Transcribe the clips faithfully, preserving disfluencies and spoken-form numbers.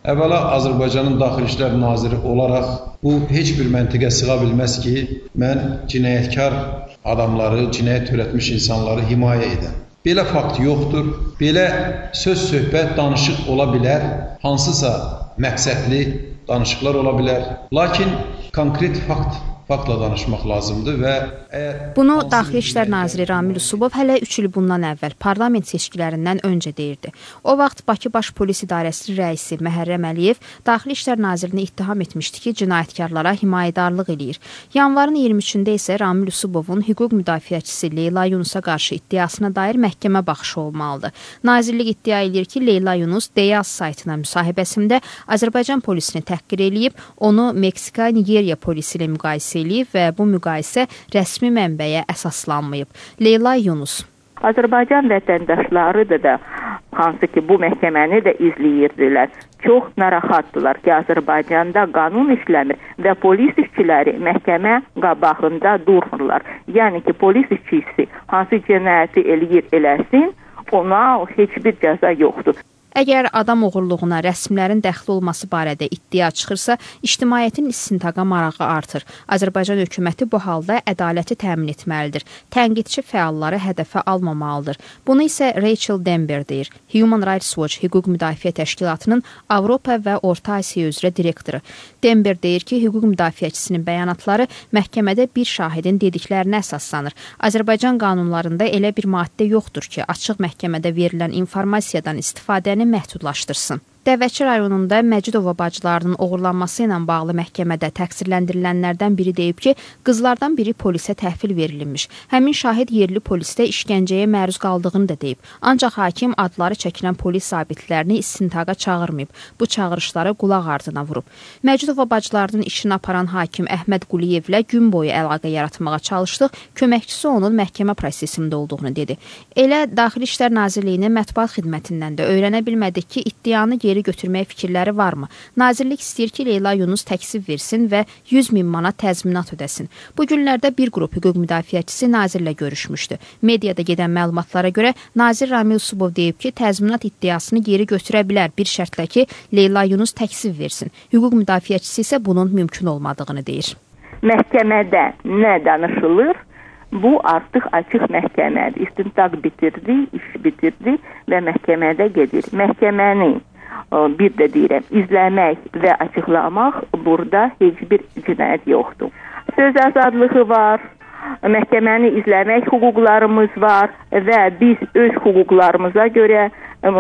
Əvvəla Azərbaycanın Daxili İşlər Naziri olaraq bu heç bir məntiqə sığa bilməz ki, mən cinayətkar adamları, cinayət törətmiş insanları himayə edən. Belə fakt yoxdur, belə söz, söhbət, danışıq ola bilər, hansısa məqsədli danışıqlar ola bilər. Lakin konkret fakt, faktla danışmaq lazımdır və əgər... Bunu Daxili İşlər Naziri Ramil Usubov hələ üç il bundan əvvəl parlament seçkilərindən öncə deyirdi. O vaxt Bakı Baş Polis İdarəsinin rəisi Məhərrəm Əliyev Daxili İşlər Nazirini ittiham etmişdi ki, cinayətkarlara himayədarlıq eləyir. Yanvarın iyirmi üçündə isə Ramil Usubovun hüquq müdafiəçisi Leyla Yunusa qarşı iddiasına dair məhkəmə baxışı olmalıdır. Nazirlik iddia edir ki, Leyla Yunus Deyaz saytına müsahibəsində Azərbaycan polisini təhqir eləyib, onu Meksika, Nigeriya polisi ilə müqayisə eləyib və bu müqayisə rəsmi mənbəyə əsaslanmayıb. Leyla Yunus. Azərbaycan vətəndaşlarıdır da, hansı ki bu məhkəməni də izləyirdilər. Çox narahatdılar ki, Azərbaycanda qanun işləmir və polis işçiləri məhkəmə qabağında durmurlar. Yəni ki, polis işçisi hansı cinayəti eləyir eləsin, ona heç bir cəza yoxdur. Əgər adam oğurluğuna rəsmilərin dəxli olması barədə iddia çıxırsa, ictimaiyyətin istintaqa marağı artır. Azərbaycan hökuməti bu halda ədaləti təmin etməlidir. Tənqidçi fəalları hədəfə almamalıdır. Bunu isə Rachel Dember deyir. Human Rights Watch hüquq müdafiə təşkilatının Avropa və Orta Asiya üzrə direktoru. Dember deyir ki, hüquq müdafiəçisinin bəyanatları məhkəmədə bir şahidin dediklərinə əsaslanır. Azərbaycan qanunlarında elə bir maddə yoxdur ki, açıq məhkəmədə verilən informasiyadan istifadəni məhdudlaşdırsın. Dəvəçi rayonunda Məcidova bacılarının oğurlanması ilə bağlı məhkəmədə təqsirləndirilənlərdən biri deyib ki, qızlardan biri polisə təhvil verilmiş. Həmin şahid yerli polisdə işgəncəyə məruz qaldığını da deyib. Ancaq hakim adları çəkilən polis zabitlərini istintaqa çağırmayıb. Bu çağırışları qulaq ardına vurub. Məcidova bacılarının işini aparan hakim Əhməd Quliyevlə gün boyu əlaqə yaratmağa çalışdıq. Köməkçisi onun məhkəmə prosesində olduğunu dedi. Elə Daxili İşlər Nazirliyinin mətbuat xidmətindən də öyrənə bilmədik ki, iddianı geri götürməyə fikirləri varmı? Nazirlik istəyir ki, Leyla Yunus təksib versin və yüz min manat təzminat ödəsin. Bu günlərdə bir qrup hüquq müdafiəçisi nazirlə görüşmüşdü. Mediada gedən məlumatlara görə nazir Ramil Usubov deyib ki, təzminat iddiasını geri götürə bilər bir şərtlə ki, Leyla Yunus təksib versin. Hüquq müdafiəçisi isə bunun mümkün olmadığını deyir. Məhkəmədə nə danışılır? Bu artıq açıq məhkəmədir. İstintaq bitirdi, iş bitirdi və məhkəmədə gedir. Məhkəməni bir də deyirəm, izləmək və açıqlamaq burada heç bir cinayət yoxdur. Söz azadlığı var, məhkəməni izləmək hüquqlarımız var və biz öz hüquqlarımıza görə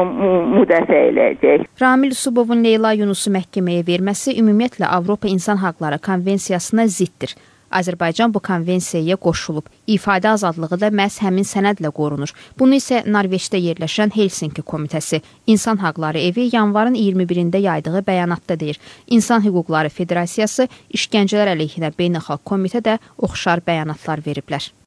müdafiə eləyəcək. Ramil Usubovun Leyla Yunusu məhkəməyə verməsi ümumiyyətlə Avropa İnsan Haqları Konvensiyasına ziddir. Azərbaycan bu konvensiyaya qoşulub. İfadə azadlığı da məhz həmin sənədlə qorunur. Bunu isə Norveçdə yerləşən Helsinki Komitəsi İnsan Haqları Evi yanvarın iyirmi birində yaydığı bəyanatda deyir. İnsan Hüquqları Federasiyası İşgəncələr əleyhinə Beynəlxalq Komitə də oxşar bəyanatlar veriblər.